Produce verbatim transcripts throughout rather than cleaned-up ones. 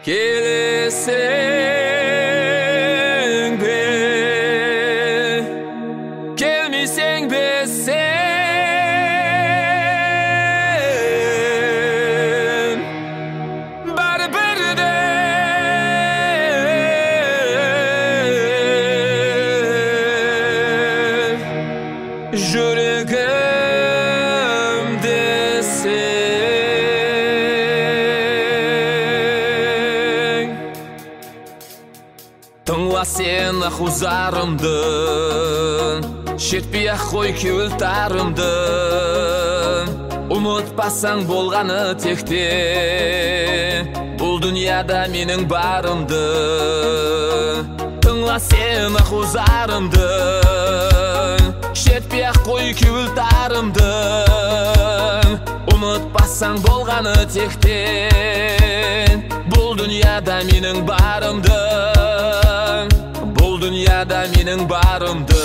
Келесең бе, келмесең бе сен, бәрі бірдей жүрегімде сен. Тыңла сен ақузарымды, шетпей ақ қой кеуілтарымды. Ұмытпасаң болғаны текте, бұл дүнияда менің барымды. Тыңла сен ақузарымды, шетпей ақ қой кеуілтарымды. Ұмытпасаң болғаны текте, бұл дүнияда менің барымды. Бұл дүнияда менің барымды.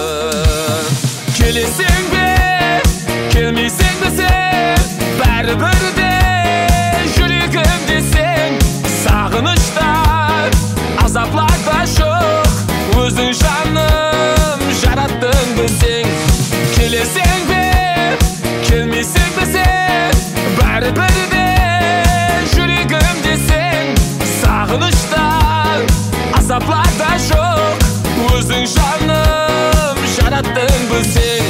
Келесең бе, келмесең бе сен, бәрі бірдей жүрегімде сен. Сағыныштар, азапларда жоқ, өзің жаным жараттың білсең. Келесең бе, келмесең бе сен, бәрі бірдей жүрегімде сен. Сағыныштар, азапларда жоқ, өзің жаным жараттың білсең.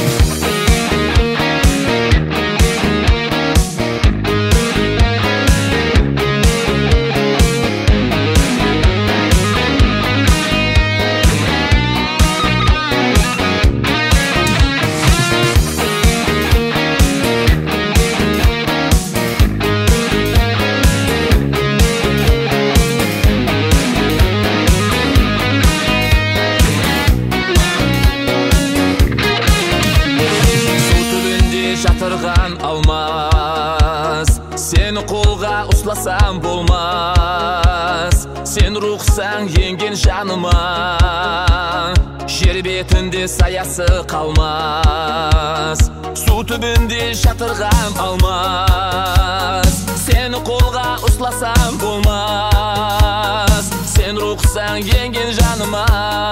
Жатырған алмас, сені қолға ұстасам болмас. Сен рухсаң енген жаныма, жер бетінде саясы қалмас. Су түбінде жатырған алмас, сені қолға ұстасам болмас. Сен рухсаң енген жаныма,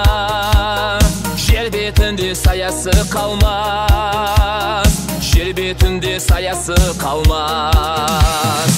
жер бетінде саясы қалмас. Жер бетінде саясы қалмас.